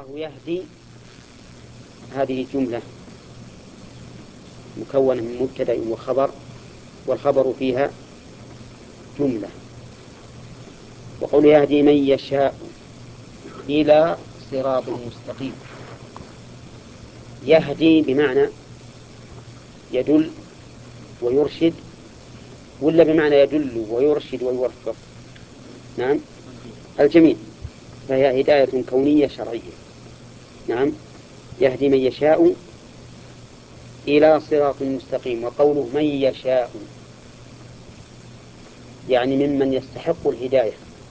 الله يهدي هذه جملة مكونة من مبتدأ وخبر، والخبر فيها جملة. وقول يهدي من يشاء إلى صراط مستقيم. يهدي بمعنى يدل ويرشد، ولا بمعنى يدل ويرشد ويوفق؟ نعم، الجميع. فهي هداية كونية شرعية. نعم، يهدي من يشاء إلى صراط مستقيم. وقوله من يشاء يعني ممن يستحق الهداية،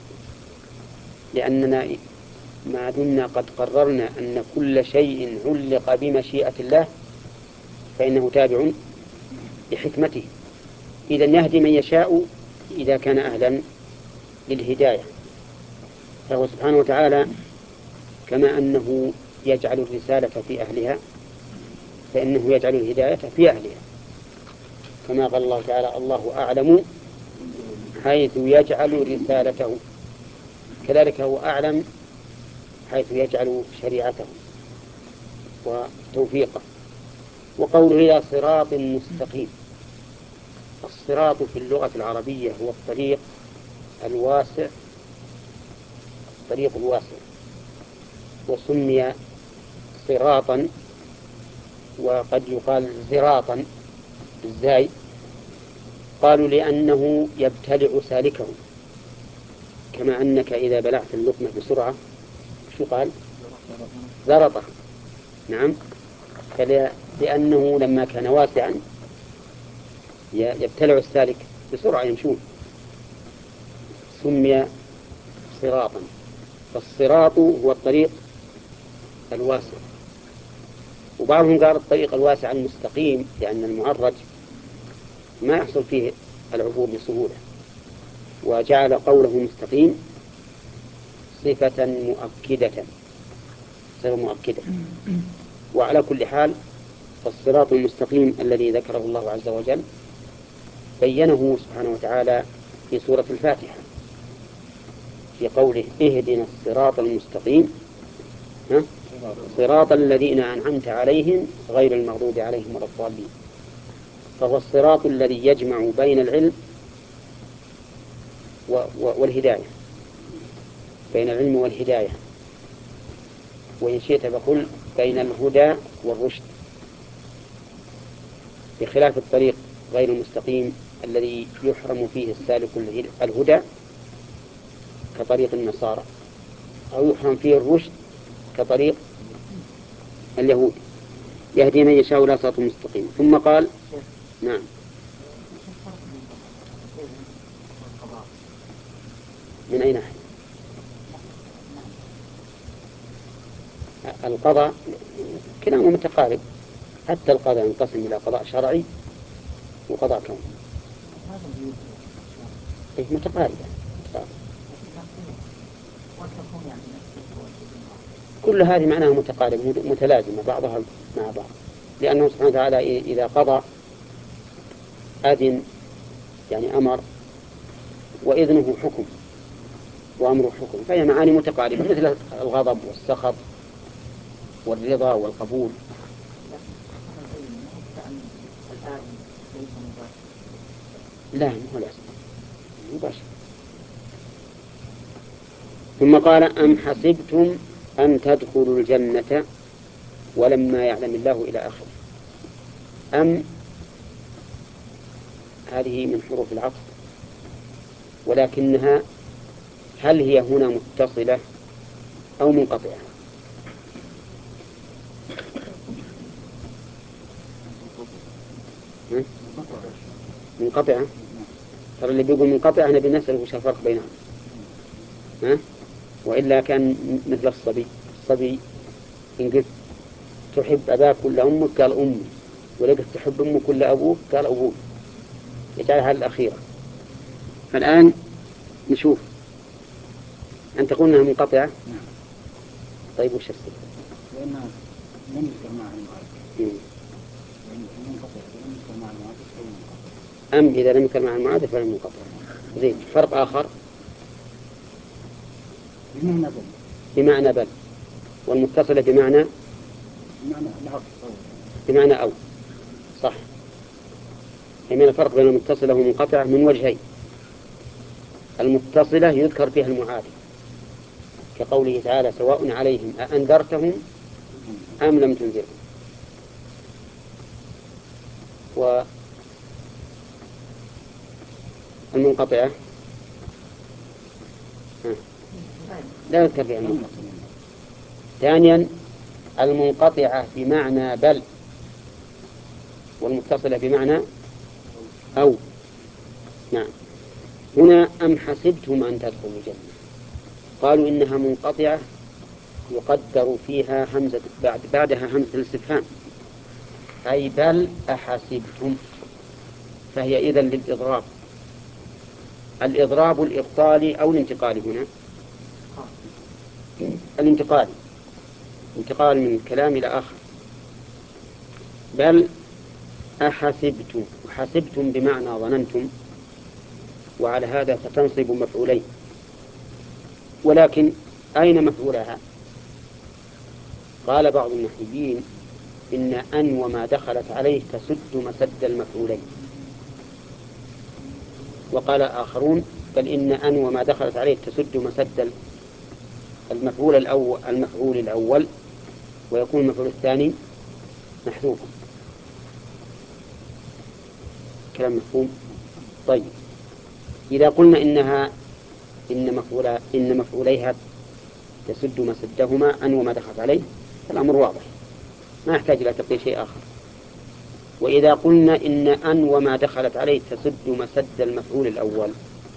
لأننا ما دمنا قد قررنا أن كل شيء علق بمشيئة الله فإنه تابع لحكمته. إذن يهدي من يشاء إذا كان أهلا للهداية، فهو سبحانه وتعالى كما أنه يجعل الرسالة في أهلها فإنه يجعل الهداية في أهلها، كما قال الله تعالى الله أعلم حيث يجعل رسالته، كذلك هو أعلم حيث يجعل شريعته وتوفيقه. وقوله إلى صراط مستقيم، الصراط في اللغة العربية هو الطريق الواسع، الطريق الواسع، وسمي صراطا وقد يقال زراطا بالزاي، قالوا لأنه يبتلع سالكه، كما أنك إذا بلعت اللقمة بسرعة شو قال؟ زرطه. نعم، لأنه لما كان واسعا يبتلع السالك بسرعة يمشون، سمي صراطا. فالصراط هو الطريق الواسع. وبعضهم قال الطريق الواسع المستقيم، لأن المعرج ما يحصل فيه العبور بسهولة، وجعل قوله مستقيم صفة مؤكدة، صفة مؤكدة. وعلى كل حال فالصراط المستقيم الذي ذكره الله عز وجل بينه سبحانه وتعالى في سورة الفاتحة في قوله اهدنا الصراط المستقيم صراط الذين أنعمت عليهم غير المغضوب عليهم ولا الضالين. فهو الصراط الذي يجمع بين العلم والهداية، بين العلم والهداية، وإن شئت فقل بين الهدى والرشد، بخلاف الطريق غير المستقيم الذي يحرم فيه السالك الهدى كطريق النصارى، أو يحرم فيه الرشد كطريق اليهود. يهدي من يشاء إلى صراط مستقيم. ثم قال نعم، من أي ناحية؟ القضاء كلاهما متقارب، حتى القضاء ينقسم إلى قضاء شرعي وقضاء كوني. متقاربة. كل هذه معناها متقاربة متلازمة بعضها مع بعض، لأنه سبحانه وتعالى إذا قضى أذن يعني أمر، وإذنه حكم وأمره حكم، فهي معاني متقاربة مثل الغضب والسخط والرضا والقبول. لا هو لا مباشر. ثم قال أم حسبتم أن تدخلوا الجنة ولما يعلم الله إلى آخره. أم هذه من حروف العطف، ولكنها هل هي هنا متصلة أو منقطعة؟ منقطعة. ترى اللي بيقول منقطعة أنا بنسأله وش الفرق بينهم، وإلا كان مثل الصبي إن قلت تحب أباك ولا أمك قال أمي، ولا قلت تحب أمك ولا أبوك قال أبوك، يجعلها الأخيرة. فالآن نشوف أن تقول أنها منقطعة. طيب وش السبب؟ لأنها لم يذكر معها المعارف. أم إذا لم يذكر معها المعارف فلم ينقطع. زين، فرق آخر بمعنى بل. بمعنى بل. والمتصلة بمعنى أو صح. من الفرق بين المتصلة والمنقطعة من وجهين: المتصلة يذكر فيها المعادل كقوله تعالى: سواء عليهم أأنذرتهم أم لم تنذرهم. والمنقطعة لا يذكر فيها المنقطعة. ثانيا المنقطعة بمعنى بل، والمتصلة بمعنى أو. نعم. هنا أم حسبتم أن تدخلوا الجنة، قالوا إنها منقطعة يقدر فيها همزة بعدها همزة الاستفهام، أي بل أحسبتم، فهي إذن للإضراب. الإضراب الإبطالي أو الانتقالي هنا؟ الانتقالي، انتقال من كلام إلى آخر. بل أحسبتم، وحسبتم بمعنى ظننتم، وعلى هذا فتنصب مفعولين. ولكن أين مفعولها؟ قال بعض النحويين إن أن وما دخلت عليه تسد مسد المفعولين، وقال آخرون بل إن أن وما دخلت عليه تسد مسد المفعول الأول ويكون المفعول الثاني محذوفا. كلام مفهوم؟ طيب، إذا قلنا إن مفعوليها تسد مسدهما أن وما دخلت عليه، الأمر واضح ما يحتاج إلى تقدير شيء آخر. وإذا قلنا إن أن وما دخلت عليه تسد مسد المفعول الأول،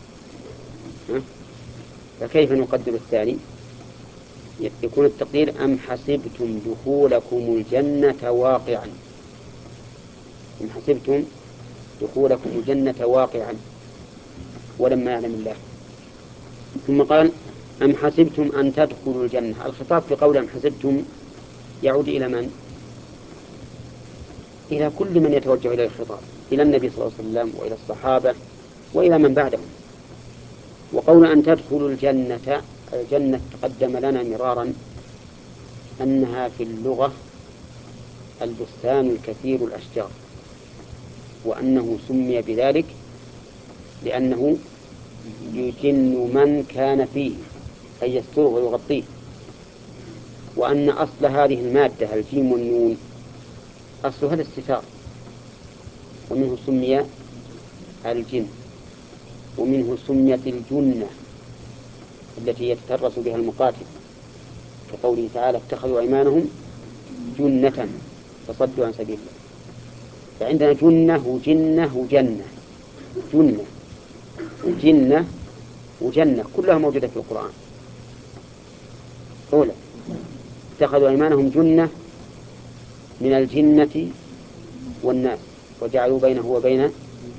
فكيف نقدر الثاني؟ يكون التقدير أم حسبتم دخولكم الجنة واقعا، أم حسبتم دخولكم الجنة واقعا ولما يعلم الله. ثم قال أم حسبتم أن تدخلوا الجنة. الخطاب في قول أم حسبتم يعود إلى من؟ إلى كل من يتوجه إلى الخطاب، إلى النبي صلى الله عليه وسلم وإلى الصحابة وإلى من بعدهم. وقول أن تدخلوا الجنة، الجنة تقدم لنا مرارا أنها في اللغة البستان الكثير الأشجار، وأنه سمي بذلك لأنه يجن من كان فيه أي يستره ويغطيه، وأن أصل هذه المادة الجيم والنون أصلها الاستتار، ومنه سمي الجن، ومنه سميت الجنة التي يتترس بها المقاتل، كقوله تعالى اتخذوا أيمانهم جنة فصدوا عن سبيل الله. فعندنا جنة وجنة وجنة، جنة وجنة وجنة كلها موجودة في القرآن. أولا اتخذوا أيمانهم جنة من الجنة والناس وجعلوا بينه وبين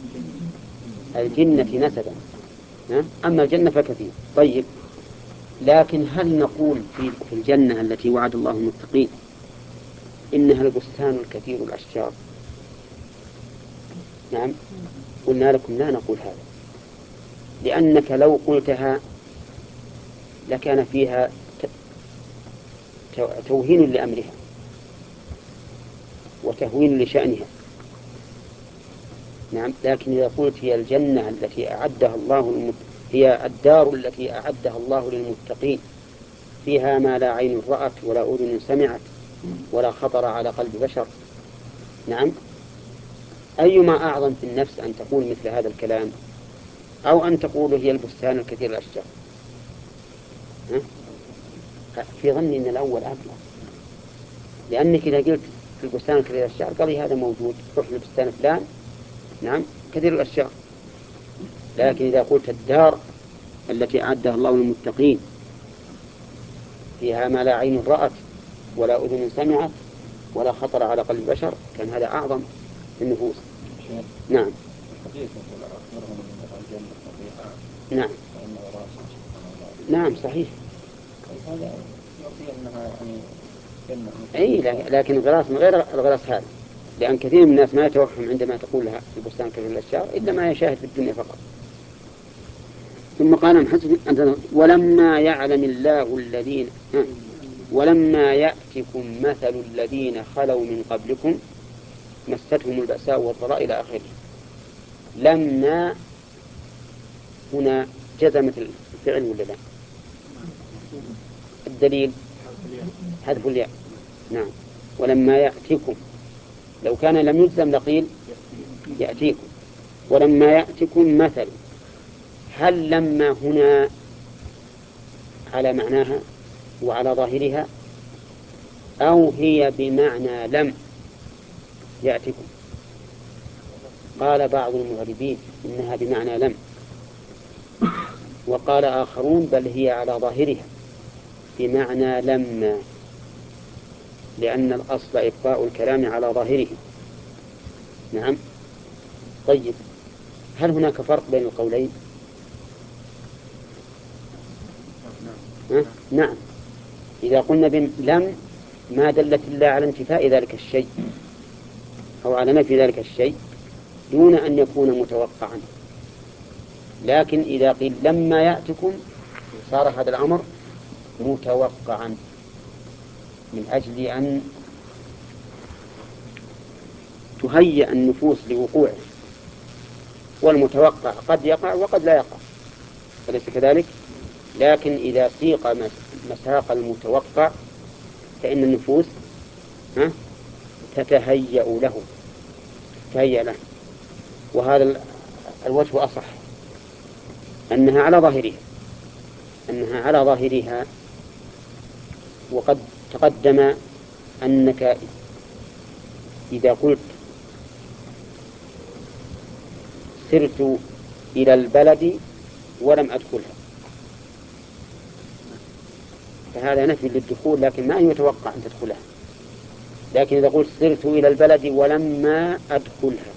الجنة نسبا، أما الجنة فكثير. طيب، لكن هل نقول في الجنة التي وعد الله المتقين إنها البستان الكثير الأشجار؟ نعم، قلنا لكم لا نقول هذا، لأنك لو قلتها لكان فيها توهين لأمرها وتهوين لشأنها. نعم، لكن إذا قلت هي الجنة التي أعدها الله هي الدار التي أعدها الله للمتقين، فيها ما لا عين رأت ولا أذن سمعت ولا خطر على قلب بشر. نعم، أيما أعظم في النفس أن تقول مثل هذا الكلام أو أن تقول هي البستان الكثير الأشجار؟ في ظني أن الأول أبلغ، لأنك إذا قلت في البستان الكثير الأشجار قال هذا موجود، روح للبستان فلان نعم كثير الأشجار. لكن إذا قلت الدار التي أعدها الله للمتقين فيها ما لا عين رأت ولا أذن سمعت ولا خطر على قلب بشر، كان هذا أعظم في النفوس. نعم. نعم. نعم صحيح. أي لكن الغراس من غير الغراس هذا، لأن كثير من الناس ما يتوهم عندما تقول لها في البستان كثير الأشجار إلا ما يشاهد في الدنيا فقط. ثم قال ولما يعلم الله الذين ولما يأتكم مثل الذين خلوا من قبلكم مستهم البأساء والضراء إلى آخره. لما هنا جزمت الفعل ولا لا؟ الدليل حذف الياء. نعم. ولما يأتكم، لو كان لم يلزم لقيل يأتيكم. ولما يأتكم مثل، هل لما هنا على معناها وعلى ظاهرها أو هي بمعنى لم يأتكم؟ قال بعض المغربين إنها بمعنى لم، وقال آخرون بل هي على ظاهرها بمعنى لما، لأن الأصل إبقاء الكلام على ظاهره. نعم. طيب، هل هناك فرق بين القولين؟ نعم. إذا قلنا لم ما دلت إلا على انتفاء ذلك الشيء أو على نفي ذلك الشيء دون أن يكون متوقعا. لكن إذا قيل لما يأتكم صار هذا الأمر متوقعا من أجل أن تهيأ النفوس لوقوعه، والمتوقع قد يقع وقد لا يقع، أليس كذلك؟ لكن إذا سيق مساق المتوقع فإن النفوس تتهيأ له. وهذا الوجه أصح، أنها على ظاهرها. وقد تقدم أنك إذا قلت سرت إلى البلد ولم أدخلها فهذا نفي للدخول، لكن ما يتوقع أن تدخلها. لكن إذا قلت سرت إلى البلد ولما أدخلها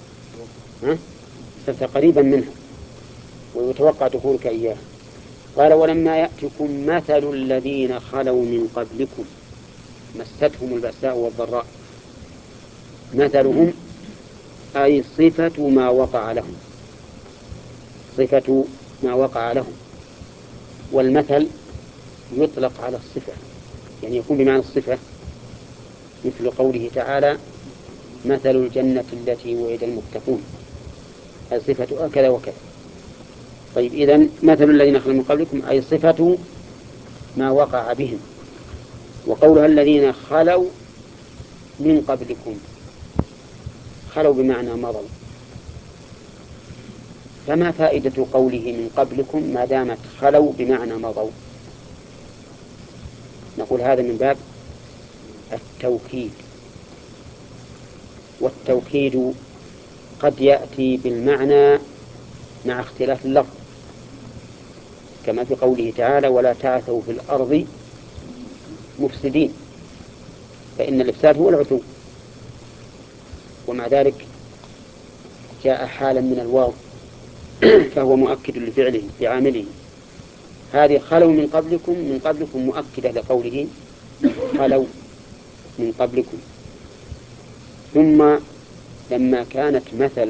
صرت قريبا منها ويتوقع دخولك إياها. قال ولما يأتكم مثل الذين خلوا من قبلكم مستهم البأساء والضراء. مثلهم أي صفة ما وقع لهم. والمثل يطلق على الصفة، يعني يكون بمعنى الصفة، مثل قوله تعالى مثل الجنة التي وعد المتقون، أي صفة كذا وكذا. طيب، إذن مثل الذين خلوا من قبلكم أي صفة ما وقع بهم. وقولها الذين خلوا من قبلكم، خلوا بمعنى مضوا، فما فائدة قوله من قبلكم ما دامت خلوا بمعنى مضوا؟ نقول هذا من باب التوكيد، والتوكيد قد يأتي بالمعنى مع اختلاف اللفظ، كما في قوله تعالى ولا تعثوا في الأرض مفسدين، فإن الإفساد هو العثو. ومع ذلك جاء حالا من الواو فهو مؤكد لفعله بعامله. هذه خلوا من قبلكم مؤكدة لقوله خلوا من قبلكم. ثم لما كانت مثل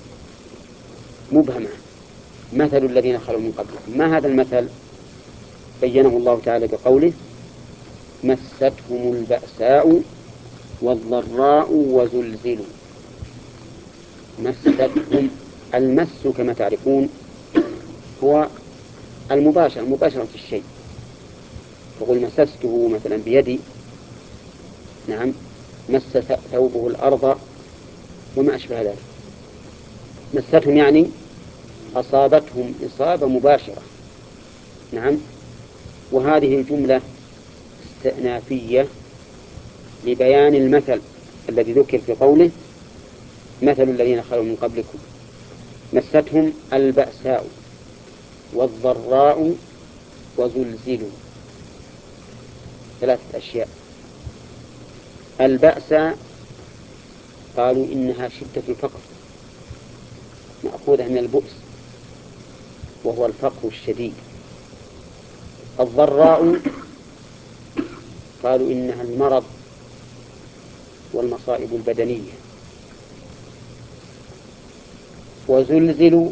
مبهمة مثل الذين خلوا من قبلكم، ما هذا المثل؟ بينه الله تعالى بقوله مستهم البأساء والضراء وزلزلوا. مستهم، المس كما تعرفون هو المباشرة في الشيء، تقول مسسته مثلا بيدي، نعم، مس ثوبه الأرض وما أشبه ذلك. مستهم يعني أصابتهم إصابة مباشرة. نعم. وهذه الجملة استئنافية لبيان المثل الذي ذكر في قوله مثل الذين خلوا من قبلكم مستهم البأساء والضراء وزلزلوا. ثلاثة أشياء. البأس قالوا إنها شدة الفقر، مأخوذة من البؤس وهو الفقر الشديد. الضراء قالوا إنها المرض والمصائب البدنية. وزلزلوا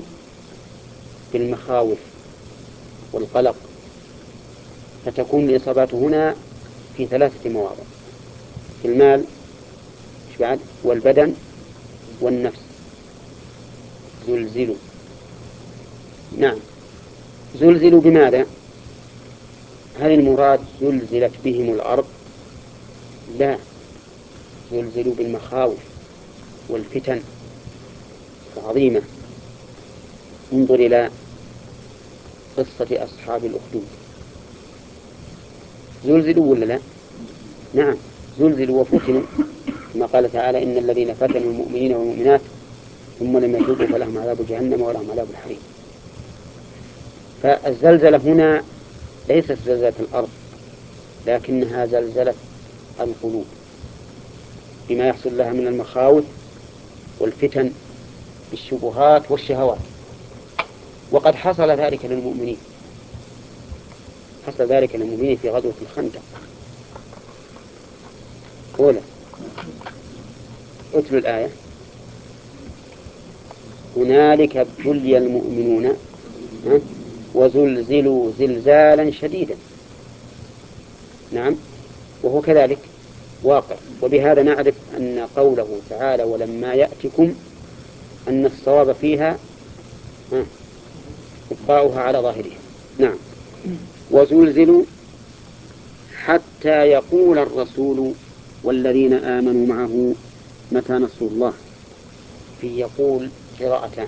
بالمخاوف والقلق، فتكون الإصابات هنا في 3 مواضع: في المال، إيش بعد؟ والبدن والنفس. زلزلوا. نعم، زلزلوا بماذا؟ هل المراد زلزلت بهم الأرض؟ لا، زلزلوا بالمخاوف والفتن العظيمة. انظر إلى قصة أصحاب الأخدود، زلزلوا ولا لا؟ نعم، زلزلوا وفتنوا، كما قال تعالى: إن الذين فتنوا المؤمنين والمؤمنات ثم لم يتوبوا فلهم عذاب جهنم ولهم عذاب الحريق. فالزلزلة هنا ليست زلزلة الأرض، لكنها زلزلة القلوب بما يحصل لها من المخاوف والفتن بالشبهات والشهوات. وقد حصل ذلك للمؤمنين، حصل ذلك للمؤمنين في غزوة الخندق. أولا اتلوا الآية: هنالك ابتلي المؤمنون وزلزلوا زلزالا شديدا. نعم، وهو كذلك واقع. وبهذا نعرف أن قوله تعالى: ولما يأتكم، أن الصواب فيها إبقاؤها على ظاهرها. نعم، وزلزلوا حتى يقول الرسول والذين آمنوا معه متى نصر الله. في يقول قراءتان: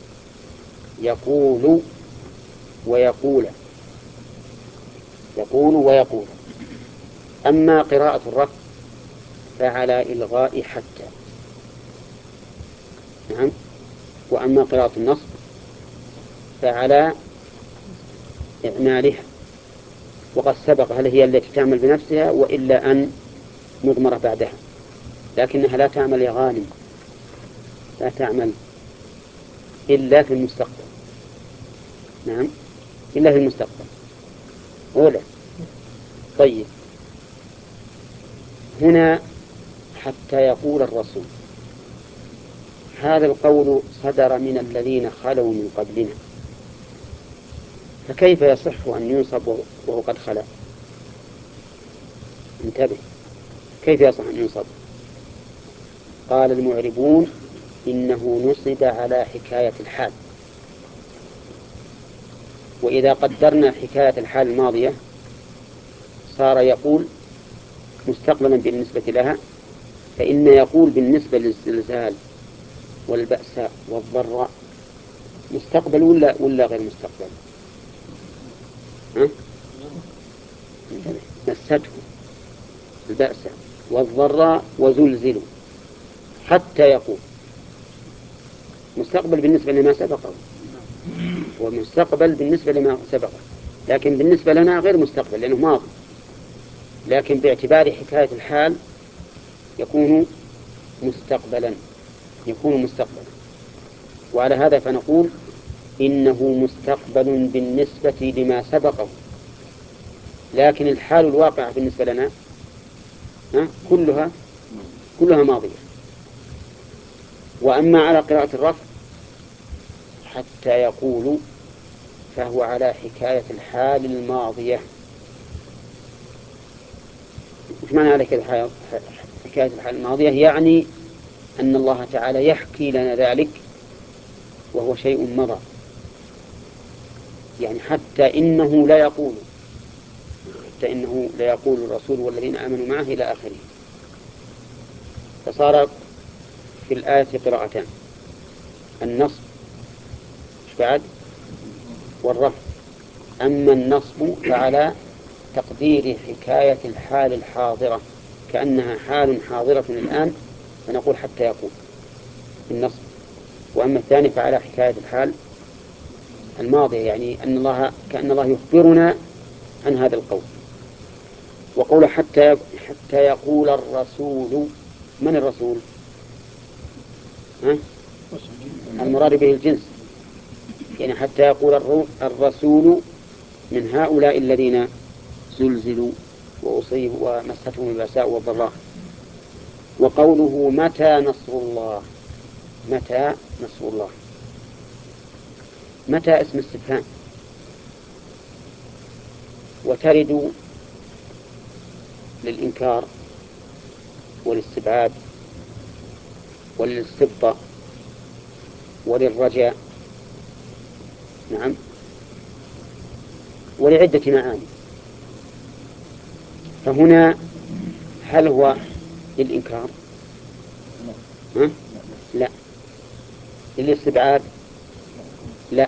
يقول ويقول، يقول ويقول. أما قراءة الرفع فعلى إلغاء حتى. نعم، وأما قراءة النصب فعلى إعمالها. وقد سبق هل هي التي تعمل بنفسها وإلا أن مضمرة بعدها، لكنها لا تعمل يا غانم، لا تعمل إلا في المستقبل. نعم، إلا في المستقبل. أولا. طيب، هنا حتى يقول الرسول، هذا القول صدر من الذين خلوا من قبلنا، فكيف يصح أن ينصب وهو قد خلا؟ انتبه، كيف يصح أن ينصب؟ قال المعربون: إنه نصب على حكاية الحال، وإذا قدرنا حكاية الحال الماضية صار يقول مستقبلا بالنسبة لها، فإن يقول بالنسبة للزلزال والبأساء والضراء مستقبل ولا غير مستقبل؟ مسته البأساء والضراء وزلزلوا حتى يقول، مستقبل بالنسبة لما سبقه ومستقبل بالنسبة لما سبقه، لكن بالنسبة لنا غير مستقبل لأنه ماضي، لكن باعتبار حكاية الحال يكون مستقبلا، يكون مستقبلا. وعلى هذا فنقول إنه مستقبل بالنسبة لما سبقه، لكن الحال الواقع بالنسبة لنا كلها ماضية. وأما على قراءة الرفع حتى يقول فهو على حكاية الحال الماضية. وش معنى على حكاية الحال الماضية؟ يعني أن الله تعالى يحكي لنا ذلك وهو شيء مضى، يعني حتى إنه لا يقول الرسول والذين آمنوا معه إلى آخره. فصار في الآية قراءتان: النصب بعد والرفع. أما النصب فعلى تقدير حكاية الحال الحاضرة، كأنها حال حاضرة الآن، فنقول حتى يقول النصب. وأما الثاني فعلى حكاية الحال الماضية، يعني كأن الله يخبرنا عن هذا القول. وقول حتى يقول الرسول، من الرسول؟ المراد به الجنس، يعني حتى يقول الرسول من هؤلاء الذين زلزلوا وأصيبوا ومستهم البأساء والضراء. وقوله متى نصر الله، متى نصر الله، متى اسم استفهام، وترد للإنكار والاستبعاد وللاستبطاء وللرجاء، نعم، ولعدة معاني. فهنا هل هو للإنكار؟ لا. للاستبعاد؟ لا.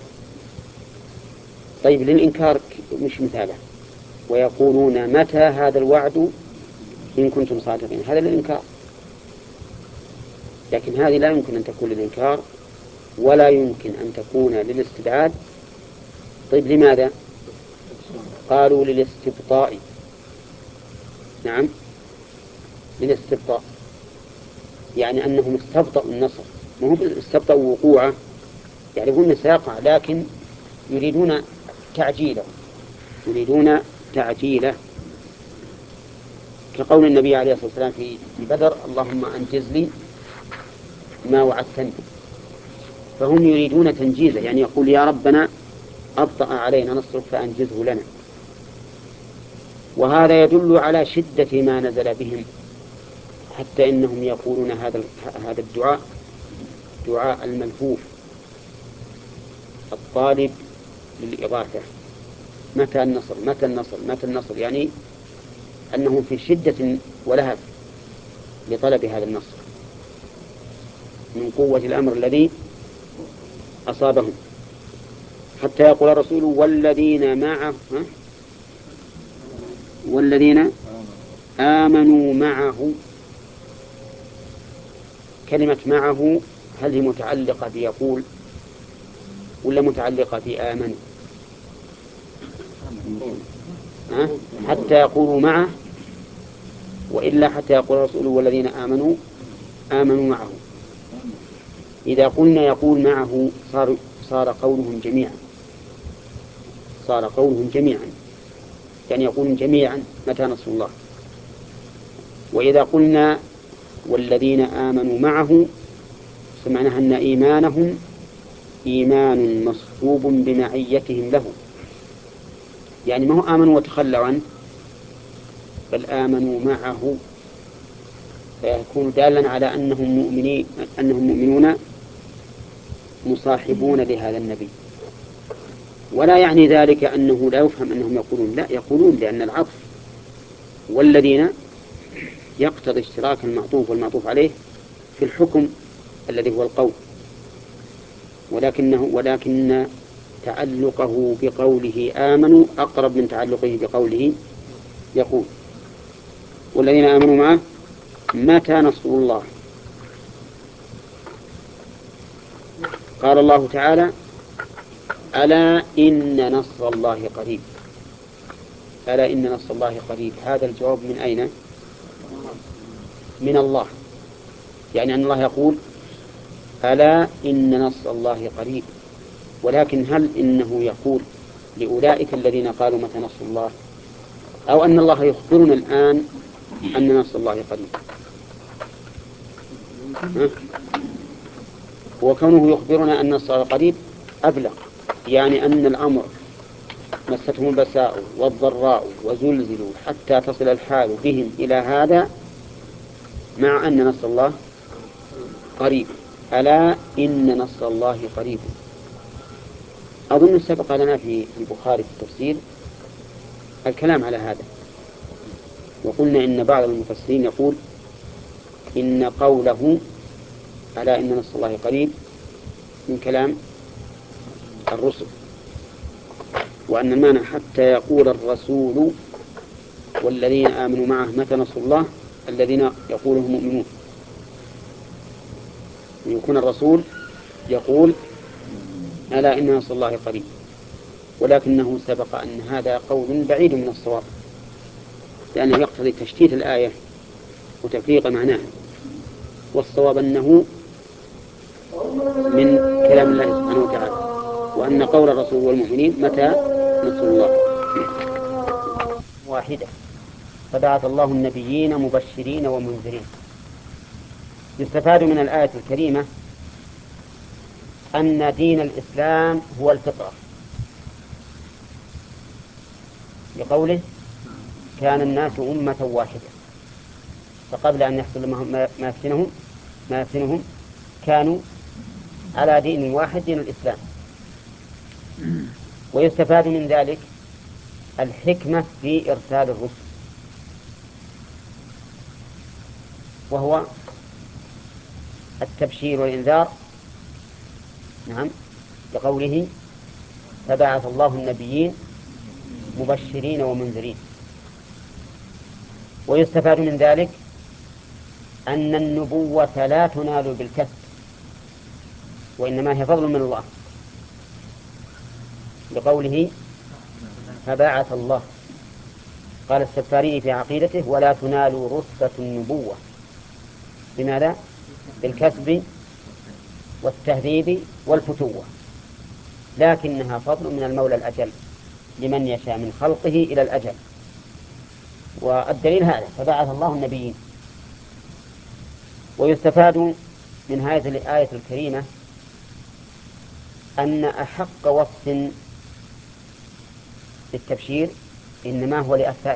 طيب للإنكار مش مثاله، ويقولون متى هذا الوعد إن كنتم صادقين، هذا للإنكار، لكن هذه لا يمكن أن تكون للإنكار ولا يمكن أن تكون للاستبعاد. طيب لماذا؟ قالوا للاستبطاء، نعم، للاستبطاء، يعني أنهم استبطأوا النصر، ما هو استبطأوا وقوعه، يعرفون سيقع لكن يريدون تعجيله، يريدون تعجيله، كقول النبي عليه الصلاة والسلام في بدر: اللهم أنجز لي ما وعدتني. فهم يريدون تنجيزه، يعني يقول يا ربنا أبطأ علينا نصرك فأنجزه لنا. وهذا يدل على شدة ما نزل بهم، حتى إنهم يقولون هذا الدعاء دعاء الملهوف الطالب للإغاثة: متى النصر متى النصر متى النصر، يعني أنهم في شدة ولهف لطلب هذا النصر من قوة الأمر الذي أصابهم، حتى يقول الرسول والذين معه والذين آمنوا معه. كلمة معه هل هي متعلقة بيقول ولا متعلقة بآمنوا؟ حتى يقولوا معه، وإلا حتى يقول الرسول والذين آمنوا معه. إذا قلنا يقول معه صار قولهم جميعا، صار قولهم جميعا، يعني يقولون جميعا متى نصر الله. وإذا قلنا والذين آمنوا معه سمعناها أن إيمانهم إيمان مصحوب بمعيتهم له، يعني ما هو آمنوا وتخلوا عنه، بل آمنوا معه، فيكون دالا على أنهم مؤمنون مصاحبون لهذا النبي. ولا يعني ذلك أنه لا يفهم أنهم يقولون، لا، يقولون، لأن العطف والذين يقتضي اشتراك المعطوف والمعطوف عليه في الحكم الذي هو القول، ولكن تعلقه بقوله آمنوا أقرب من تعلقه بقوله يقول والذين آمنوا معه متى نصر الله. قال الله تعالى ألا إن نصر الله قريب. ألا إن نصر الله قريب، هذا الجواب من أين؟ من الله، يعني أن الله يقول ألا إن نصر الله قريب. ولكن هل إنه يقول لأولئك الذين قالوا متى نصر الله، أو أن الله يخبرنا الآن أن نصر الله قريب؟ وكونه يخبرنا أن نصر الله قريب أبلغ، يعني أن الأمر مستهم البساء والضراء وزلزلوا حتى تصل الحال بهم إلى هذا، مع أن نصر الله قريب. ألا إن نصر الله قريب. أظن سبق لنا في البخاري في التفسير الكلام على هذا، وقلنا إن بعض المفسرين يقول إن قوله ألا إن نصر الله قريب من كلام الرسل، وأن المعنى حتى يقول الرسول والذين آمنوا معه متى نصر الله، الذين يقولهم مؤمنون، يكون الرسول يقول ألا إن نصر الله قريب. ولكنه سبق أن هذا قول بعيد من الصواب، لأنه يقتضي تشتيت الآية وتفريق معناها، والصواب أنه من كلام الله سبحانه وتعالى، وأن قول الرسول والمؤمنين متى نصر الله واحدة. فبعث الله النبيين مبشرين ومنذرين. يستفاد من الآية الكريمة أن دين الإسلام هو الفطرة، لقوله كان الناس أمة واحدة، فقبل أن يحصل ما يفتنهم كانوا على دين واحد، دين الإسلام. ويستفاد من ذلك الحكمة في إرسال الرسل، وهو التبشير والإنذار. نعم، لقوله فبعث الله النبيين مبشرين ومنذرين. ويستفاد من ذلك أن النبوة لا تنال بالكسب، وإنما هي فضل من الله، لقوله فبعث الله. قال السفاري في عقيدته ولا تنال رتبة النبوة. بماذا؟ بالكسب والتهذيب والفتوة، لكنها فضل من المولى الأجل لمن يشاء من خلقه إلى الأجل. والدليل هذا فبعث الله النبيين. ويستفاد من هذه الآية الكريمة أن أحق وصف بالتبشير إنما هو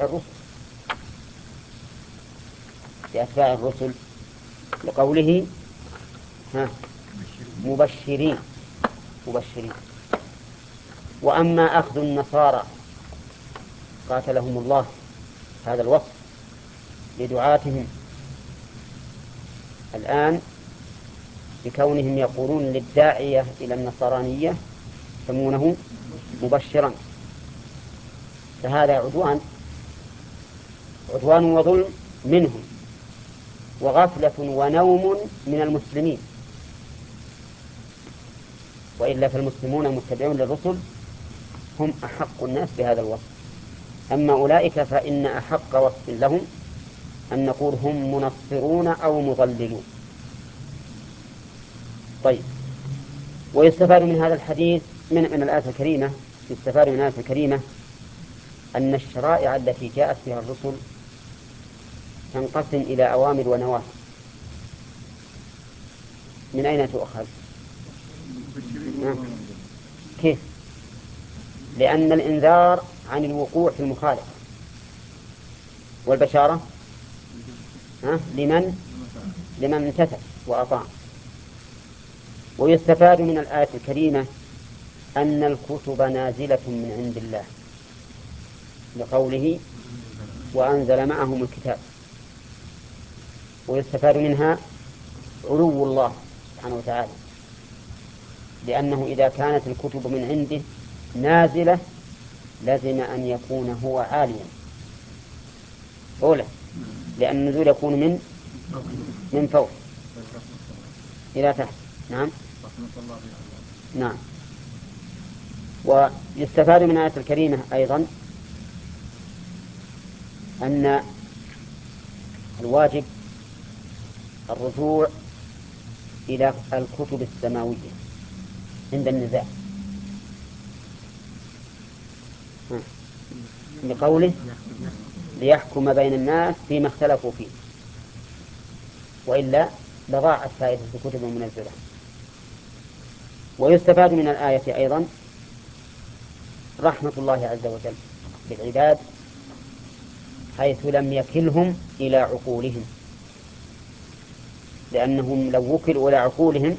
لأتباع الرسل، لقوله مبشرين. وأما أخذ النصارى قاتلهم الله هذا الوصف لدعاتهم الآن بكونهم يقولون للداعية إلى النصرانية يسمونه مبشرا، فهذا عدوان وظلم منهم، وغفلة ونوم من المسلمين. وإلا فالمسلمون المتبعون للرسل هم أحق الناس بهذا الوصف. أما أولئك فإن أحق وصف لهم أن نقول هم منصرون أو مضللون. طيب، ويستفاد من هذا الحديث من الآية الكريمة، يستفاد من الآية الكريمة أن الشرائع التي جاءت بها الرسل تنقسم إلى أوامر ونواهي. من أين تؤخذ؟ كيف؟ لأن الإنذار عن الوقوع في المخالفة، والبشارة لمن امتثل وأطاع. ويستفاد من الآية الكريمة أن الكتب نازلة من عند الله، لقوله وأنزل معهم الكتاب. ويستفاد منها علو الله سبحانه وتعالى، لأنه إذا كانت الكتب من عنده نازلة لازم أن يكون هو عاليا أولا، لأن النزول يكون من فوق إلى تحت. نعم. ويستفاد من الآية الكريمة أيضا أن الواجب الرجوع إلى الكتب السماوية عند النزاع، بقوله ليحكم بين الناس فيما اختلفوا فيه، وإلا لضاعت فائدة الكتب المنزلة. ويستفاد من الآية أيضا رحمة الله عز وجل بالعباد، حيث لم يكلهم إلى عقولهم، لأنهم لو وكلوا إلى عقولهم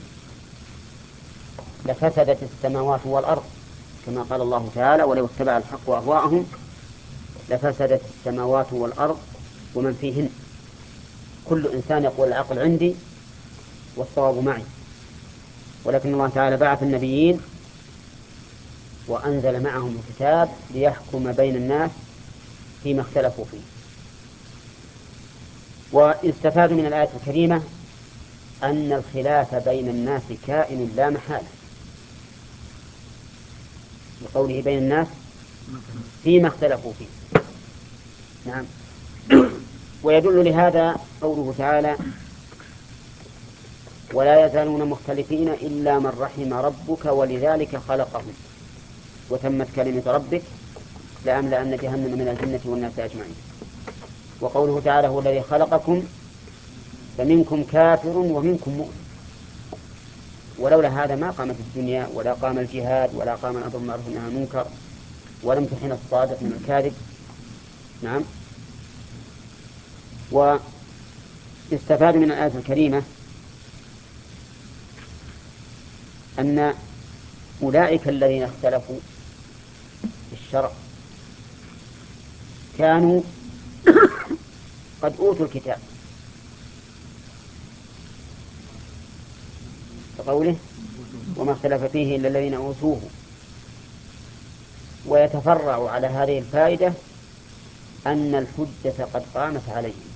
لفسدت السماوات والأرض، كما قال الله تعالى ولو اتبع الحق أهواءهم لفسدت السماوات والأرض ومن فيهن. كل إنسان يقول العقل عندي والصواب معي، ولكن الله تعالى بعث النبيين وأنزل معهم الكتاب ليحكم بين الناس فيما اختلفوا فيه. ويستفاد من الآية الكريمة أن الخلاف بين الناس كائن لا محالة، بقوله بين الناس فيما اختلفوا فيه. نعم. ويدل لهذا قوله تعالى ولا يزالون مختلفين إلا من رحم ربك ولذلك خلقهم وتمت كلمة ربك لأملأن جهنم من الجنة والناس أجمعين. وقوله تعالى هو الذي خلقكم فمنكم كافر ومنكم مؤمن، ولولا هذا ما قامت الدنيا ولا قام الجهاد ولا قام الأمر بالمعروف والنهي عن المنكر ولا امتحن الصادق من الكاذب. نعم. ويستفاد من الآية الكريمة أن أولئك الذين اختلفوا في الشرع كانوا قد أوتوا الكتاب، كقوله وما اختلف فيه إلا الذين أوتوه. ويتفرع على هذه الفائدة أن الحجة قد قامت عليهم،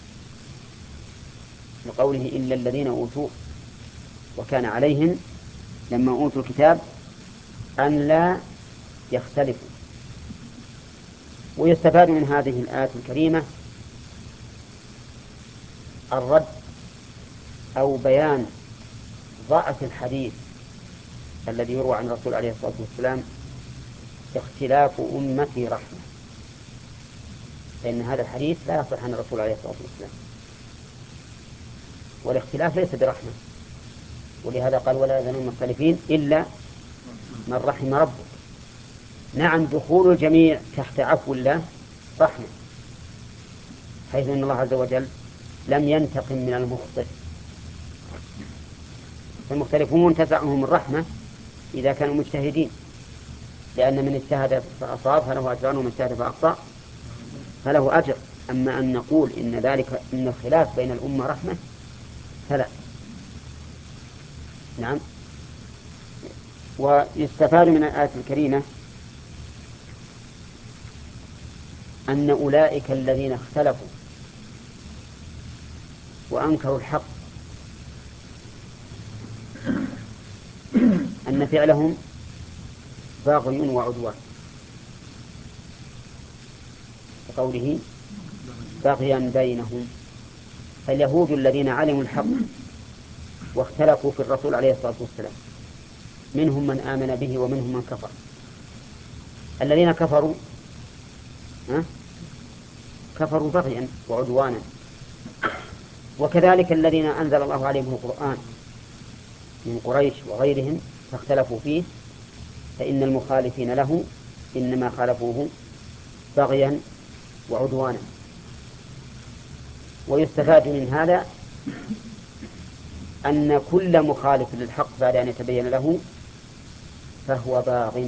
لقوله إلا الذين أوتوه، وكان عليهم لما أوتوا الكتاب أن لا يختلفوا. ويستفاد من هذه الآية الكريمة الرد أو بيان ضعف الحديث الذي يروى عن الرسول عليه الصلاة والسلام اختلاف أمتي رحمة، فإن هذا الحديث لا يصح عن الرسول عليه الصلاة والسلام، والاختلاف ليس برحمة. ولهذا قال ولا يزالون مختلفين إلا من رحم ربك. نعم، دخول الجميع تحت عفو الله رحمة، حيث أن الله عز وجل لم ينتقم من المخطئ، فالمختلفون تسعهم الرحمة إذا كانوا مجتهدين، لأن من اجتهد فأصاب فله أجران ومن اجتهد فأخطأ فله أجر. أما أن نقول إن ذلك إن الخلاف بين الأمة رحمة فلا. نعم. ويستفاد من الآية الكريمة أن أولئك الذين اختلفوا وأنكروا الحق أن فعلهم باغي وعدوان، كقوله بغيا بينهم. فاليهود الذين علموا الحق واختلفوا في الرسول عليه الصلاة والسلام منهم من آمن به ومنهم من كفر. الذين كفروا كفروا بغيا وعدوانا، وكذلك الذين أنزل الله عليهم القرآن من قريش وغيرهم فاختلفوا فيه، فإن المخالفين له إنما خالفوه بغيا وعدوانا. ويستفاد من هذا أن كل مخالف للحق بعد أن يتبين له فهو باغ.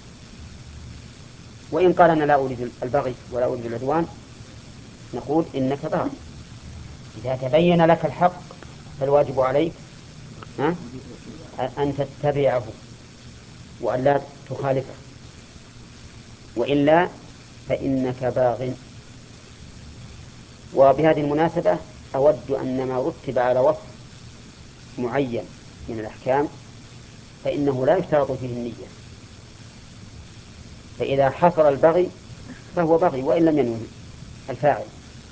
وإن قال أنا لا أريد البغي ولا أريد العدوان، نقول إنك باغ. إذا تبين لك الحق فالواجب عليك أن تتبعه وأن لا تخالفه، وإلا فإنك باغ. وبهذه المناسبة أود أن ما رتب على وصف معين من الأحكام فإنه لا يشترط فيه النية، فإذا حصل البغي فهو بغي وإن لم ينوي الفاعل.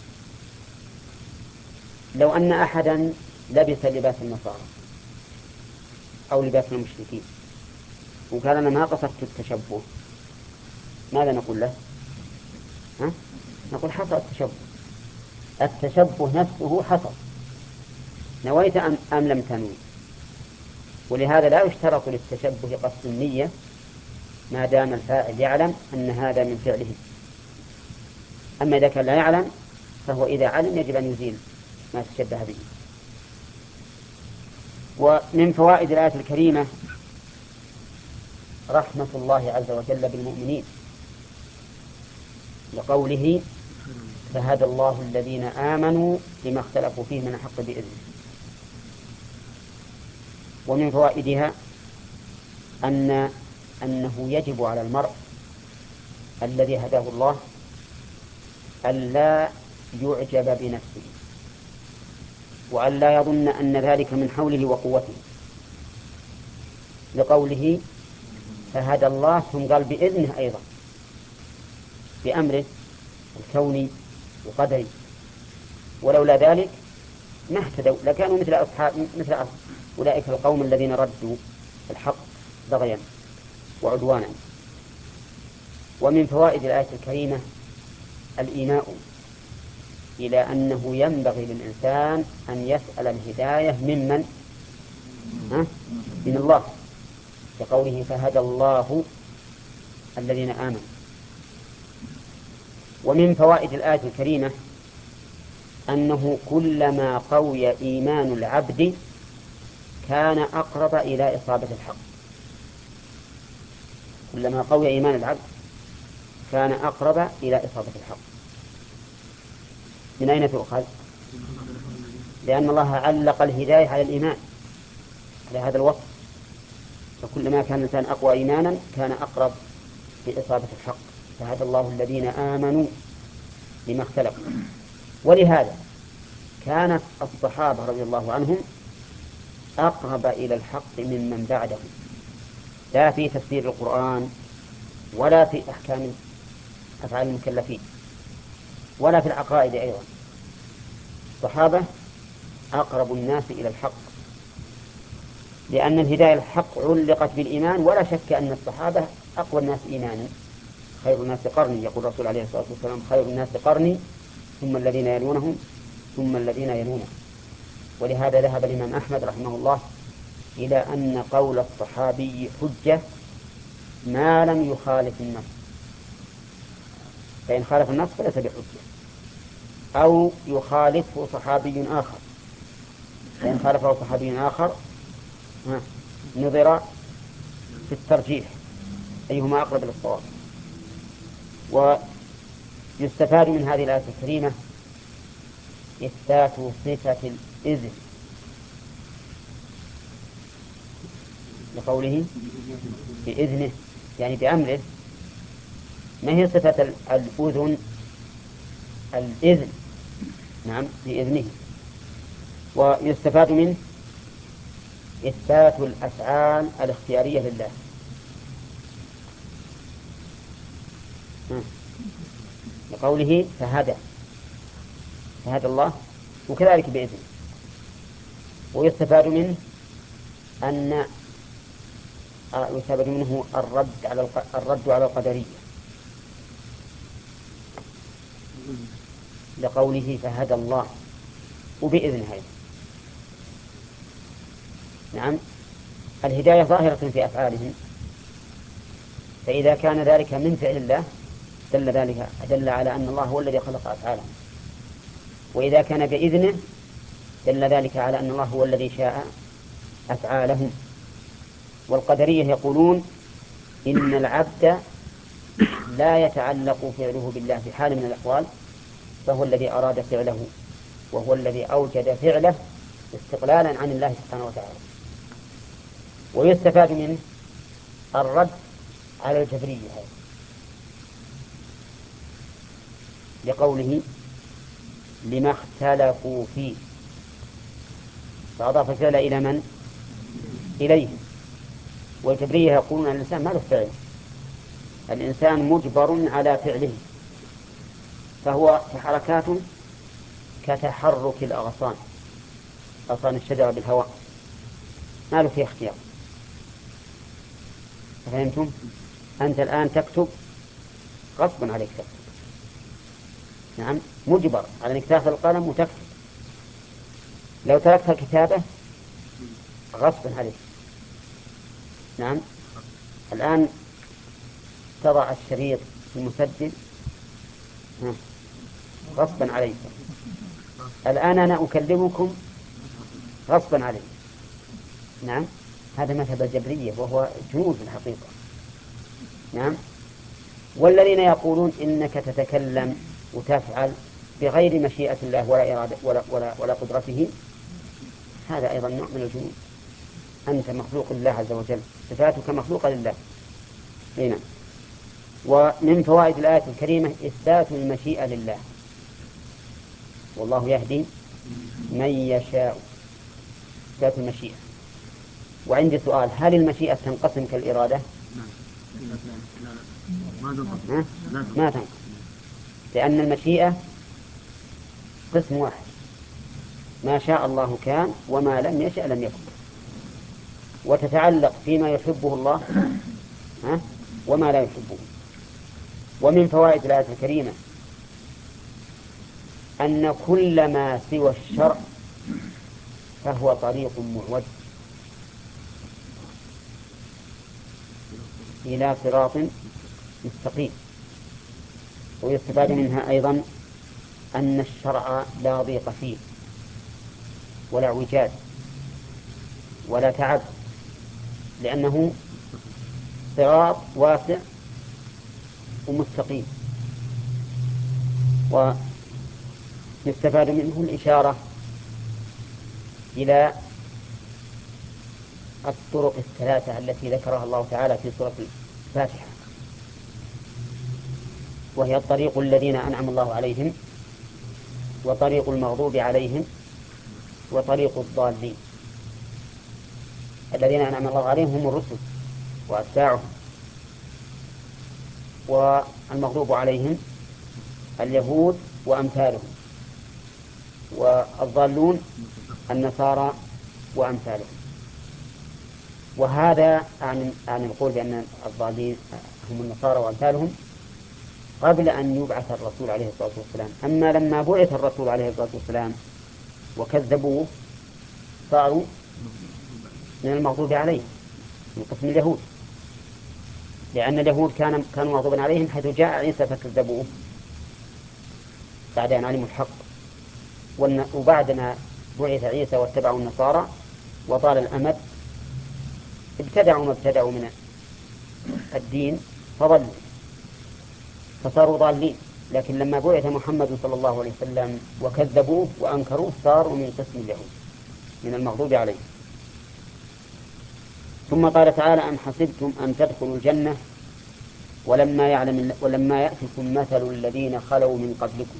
لو أن أحدا لبس لباس النصارى أو لباس المشركين وقال أنا ما قصدت التشبه، ماذا نقول له؟ نقول حصل التشبه، التشبه نفسه حصل، نويت أم لم تنوي. ولهذا لا يشترط للتشبه قصد النية ما دام الفاعل يعلم أن هذا من فعله. أما إذا كان لا يعلم فهو إذا علم يجب أن يزيل ما تشبه به. ومن فوائد الآية الكريمة رحمة الله عز وجل بالمؤمنين، لقوله فهدى الله الذين آمنوا لما اختلفوا فيه من الحق بإذنه. ومن فوائدها أنه يجب على المرء الذي هداه الله ألا يعجب بنفسه وألا يظن أن ذلك من حوله وقوته، لقوله فهدى الله ثم قال بإذنه أيضا بأمره الكوني وقدري، ولولا ذلك ما اهتدوا لكانوا مثل أولئك القوم الذين ردوا الحق بغيا وعدوانا. ومن فوائد الآية الكريمة الإيماء إلى أنه ينبغي للإنسان أن يسأل الهداية ممن؟ من الله، كقوله فهدى الله الذين آمنوا. ومن فوائد الآية الكريمة أنه كلما قوي إيمان العبد كان أقرب إلى إصابة الحق. كلما قوي إيمان العبد كان أقرب إلى إصابة الحق. من أين تؤخذ؟ لأن الله علق الهداية على الإيمان، على هذا الوصف، فكلما كان الإنسان أقوى إيمانا كان أقرب لإصابة الحق. فهدى الله الذين آمنوا لما اختلفوا. ولهذا كانت الصحابة رضي الله عنهم أقرب إلى الحق ممن بعدهم، لا في تفسير القرآن ولا في أحكام أفعال المكلفين ولا في العقائد أيضا. الصحابة أقرب الناس إلى الحق، لأن الهداية الحق علقت بالإيمان، ولا شك أن الصحابة أقوى الناس إيمانا. خير الناس قرني، يقول الرسول عليه الصلاة والسلام: خير الناس قرني ثم الذين يلونهم ثم الذين يلونهم. ولهذا ذهب الإمام أحمد رحمه الله إلى أن قول الصحابي حجة ما لم يخالف النص، فإن خالف النص فليس بحجة، أو يخالفه صحابي آخر، فإن خالفه صحابي آخر نظر في الترجيح أيهما أقرب للصواب. ويستفاد من هذه الآية الكريمة إثبات صفة الإذن لقوله بإذنه، يعني بأمره. ما هي صفة الأذن؟ الإذن، نعم، بإذنه. ويستفاد منه إثبات الأفعال الاختيارية لله، لقوله فهدى الله، وكذلك بإذنه. ويستفاد منه أن يستفاد منه الرد على القدرية، لقوله فهدى الله وبإذنه أيضا. نعم، الهداية ظاهرة في أفعالهم، فإذا كان ذلك من فعل الله دل على أن الله هو الذي خلق أفعالهم، وإذا كان بإذنه دل ذلك على أن الله هو الذي شاء أفعالهم. والقدرية يقولون إن العبد لا يتعلق فعله بالله في حال من الأحوال، فهو الذي أراد فعله، وهو الذي أوجد فعله استقلالا عن الله سبحانه وتعالى. ويستفاد منه الرد على الجبرية هذا، لقوله لما اختلفوا فيه، فأضاف الفعل إلى من؟ إليهم. والجبرية يقولون أن الإنسان ما له فعل، الإنسان مجبر على فعله، فهو في حركاته كتحرك الأغصان، أغصان الشجرة بالهواء، ما له فيه اختيار. فهمتم؟ أنت الآن تكتب غصبا عليك تكتب، نعم، مجبر على أنك تأخذ القلم وتكتب. لو تركت الكتابة غصبا عليك. نعم، الآن تضع الشريط في المسجل غصبا عليك. الآن أنا أكلمكم غصبا عليك. نعم، هذا مذهب الجبرية وهو جنون في الحقيقة. نعم. والذين يقولون إنك تتكلم وتفعل بغير مشيئة الله ولا إرادة ولا قدرته، هذا أيضا نوع من الجنون. أنت مخلوق لله عز وجل، صفاتك مخلوقة لله. هنا. ومن فوائد الآية الكريمة إثبات المشيئة لله، والله يهدي من يشاء، إثبات المشيئة. وعندي سؤال: هل المشيئة تنقسم كالإرادة؟ ما تنقسم، لأن المشيئة قسم واحد: ما شاء الله كان وما لم يشأ لم يكن، وتتعلق فيما يحبه الله وما لا يحبه. ومن فوائد الآية الكريمة أن كل ما سوى الشرع فهو طريق معوج إلى صراط مستقيم. ويستفاد منها أيضا أن الشرع لا ضيق فيه ولا اعوجاج ولا تعب، لأنه صراط واسع ومستقيم. ويستفاد منه الإشارة إلى الطرق الثلاثة التي ذكرها الله تعالى في سورة الفاتحة، وهي الطريق الذين أنعم الله عليهم، وطريق المغضوب عليهم، وطريق الضالين. الذين أنعم الله عليهم هم الرسل وأتباعهم، والمغضوب عليهم اليهود وأمثالهم، والضالون النصارى وأمثالهم. وهذا عن القول بأن الضالين هم النصارى وأمثالهم قبل أن يبعث الرسول عليه الصلاة والسلام. أما لما بعث الرسول عليه الصلاة والسلام وكذبوه صاروا من المغضوب عليهم، من قسم اليهود، لأن اليهود كانوا مغضوبا عليهم حيث جاء عيسى فكذبوه بعد أن علموا الحق. وبعد ما بعث عيسى واتبعوا النصارى وطال الأمد ابتدعوا ما ابتدعوا من الدين فضلوا فصاروا ضالين. لكن لما بعث محمد صلى الله عليه وسلم وكذبوه وأنكروه صاروا من قسم اليهود من المغضوب عليهم. ثم قال تعالى: أم حسبتم أن تدخلوا الجنة ولما يأتكم مثل الذين خلوا من قبلكم.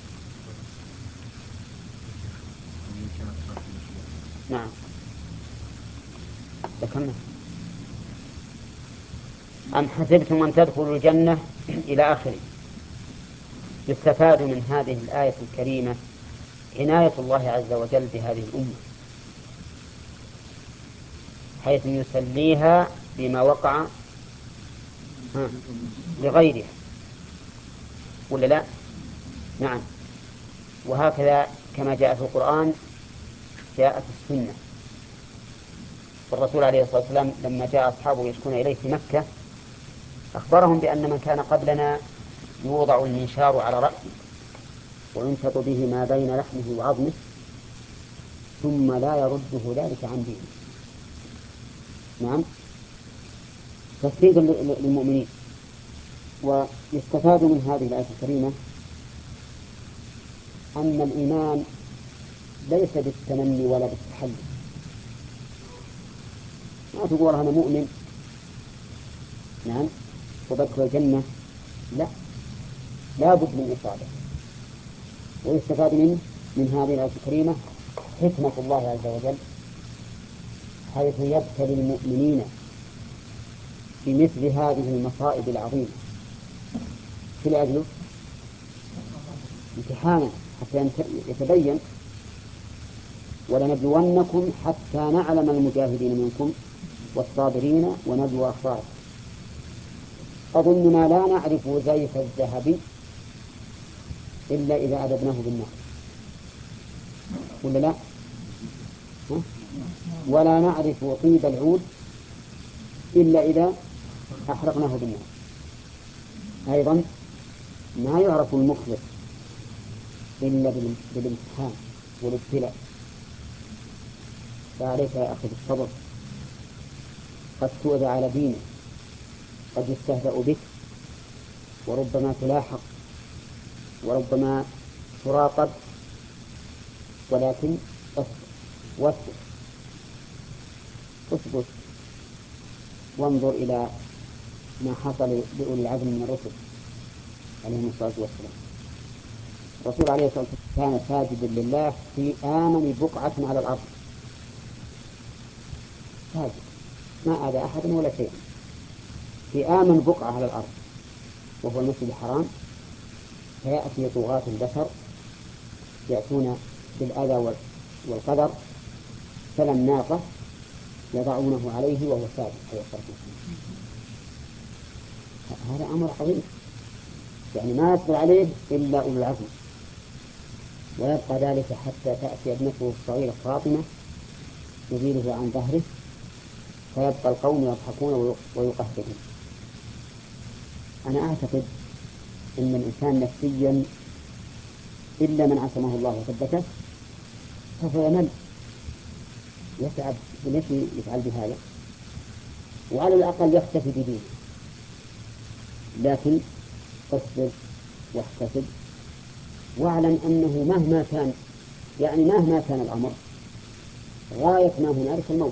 نعم ذكرنا. أم حسبتم أن تدخلوا الجنة إلى آخره. يستفاد من هذه الآية الكريمة عناية الله عز وجل بهذه الأمة، حيث يسليها بما وقع لغيرها، ولا لا؟ نعم. وهكذا كما جاء في القرآن جاء في السنة. والرسول عليه الصلاة والسلام لما جاء أصحابه يشكون إليه في مكة أخبرهم بأن من كان قبلنا يوضع المنشار على رأسه وينشط به ما بين لحمه وعظمه ثم لا يرده ذلك عن دينه. نعم، تسديد للمؤمنين. ويستفاد من هذه الآية الكريمة أن الإيمان ليس بالتمني ولا بالتحلي. ما تقول أنا مؤمن نعم وبدخل الجنة، لا بد من إصابة. ويستفاد من هذه الآية الكريمة حكمة الله عز وجل حيث يبتلي المؤمنين بمثل هذه المصائب العظيمة في الأجل امتحانا حتى يتبين ولنبلونكم حتى نعلم المجاهدين منكم والصابرين ونبلو أخباركم. أظننا لا نعرف زيف الذهب إلا إذا أدبناه بالنار، ولا لا؟ ولا نعرف طيب العود إلا إذا أحرقناه بالنار. أيضا ما يعرف المخلص إلا بالامتحان والابتلاء. فعليك يا أخي بالصبر، قد تؤذى على دينك، قد يستهزأ بك، وربما تلاحق، وربما تراقب، ولكن اثبت وانظر إلى ما حصل لأولي العزم من الرسل عليهم الصلاة والسلام. الرسول عليه الصلاة والسلام كان ساجدا لله في آمن بقعة على الأرض، ساجد ما آذى أحد ولا شيء، في آمن بقعة على الأرض وهو المسجد الحرام. فيأتي طغاة البشر يأتون بالأذى والقدر فالناقة يضعونه عليه وهو ساجد عليه الصلاة والسلام. هذا أمر عظيم، يعني ما يصبر عليه إلا أولو العزم. ويبقى ذلك حتى تأتي ابنته الصغيرة فاطمة تزيله عن ظهره فيبقى القوم يضحكون ويقهقهون. أنا أعتقد أن الإنسان نفسيا إلا من عصمه الله وثبته سوف يمل يتعب ليش يفعل بهذا، وعلى الأقل يختفي بدينه. لكن اصبر واحتسب واعلم أنه مهما كان، يعني مهما كان الأمر غاية ما هنالك الموت.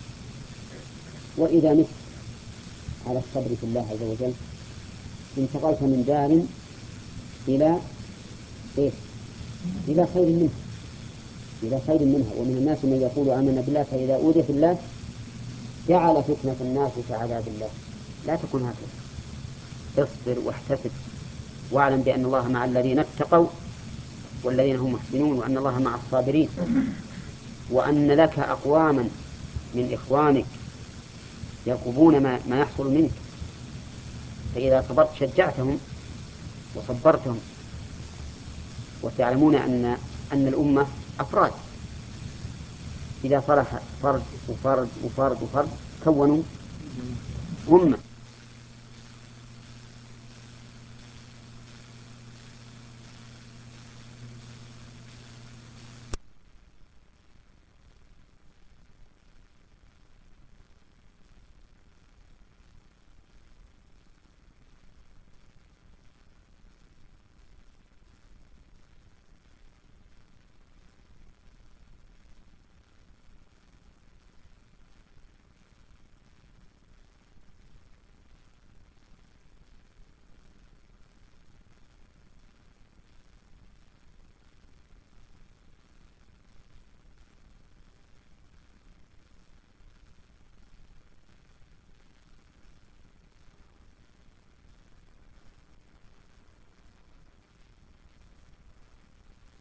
وإذا مت على الصبر في الله عز وجل انتقلت من دار إلى إيه؟ إلى خير منها، إلى خير منها. ومن الناس من يقول آمنا بالله فإذا أوذي في الله جعل فتنة الناس كعذاب الله. لا تكن هكذا، اصبر واحتسب واعلم بأن الله مع الذين اتقوا والذين هم محسنون، وأن الله مع الصابرين، وأن لك أقواما من إخوانك يرقبون ما يحصل منك، فإذا صبرت شجعتهم وصبرتهم. وتعلمون أن الأمة أفراد، إذا صلح فرد وفرد وفرد وفرد كونوا أمة،